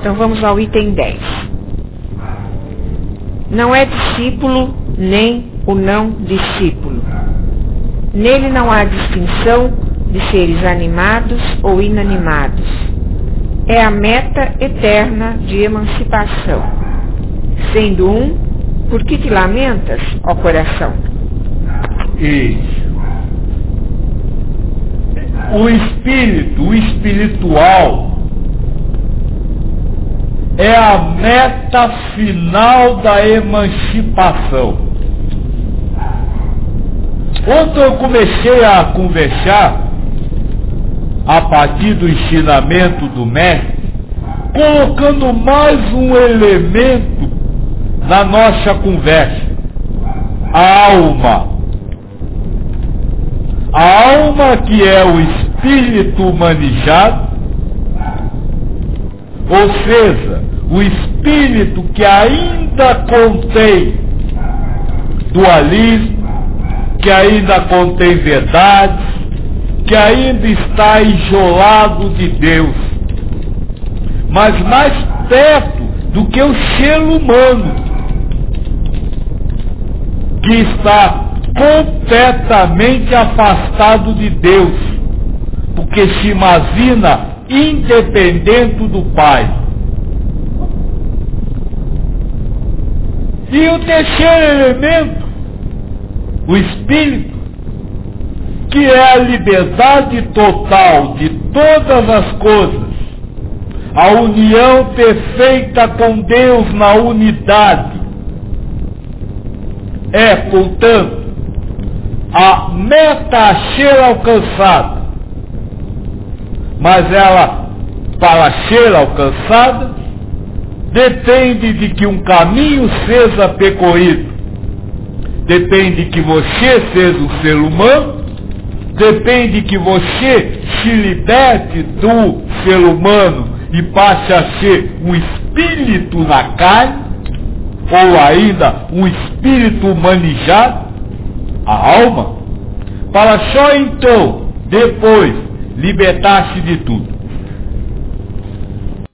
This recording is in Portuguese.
Então vamos ao item 10. Não é discípulo nem o não discípulo. Nele não há distinção de seres animados ou inanimados. É a meta eterna de emancipação. Sendo um, por que te lamentas, ó coração? Isso. O espírito, o espiritual, é a meta final da emancipação. Quando eu comecei a conversar, a partir do ensinamento do mestre, colocando mais um elemento na nossa conversa, a alma. A alma, que é o espírito humanizado, ou seja, o espírito que ainda contém dualismo, que ainda contém verdades, que ainda está isolado de Deus, mas mais perto do que o ser humano, que está completamente afastado de Deus, porque se imagina independente do Pai. E o terceiro elemento, o Espírito, que é a liberdade total de todas as coisas, a união perfeita com Deus na unidade, é, portanto, a meta a ser alcançada. Mas ela, para ser alcançada, depende de que um caminho seja percorrido. Depende que você seja um ser humano, depende que você se liberte do ser humano e passe a ser um espírito na carne, ou ainda um espírito humanizado, a alma, para só então, depois, libertar-se de tudo.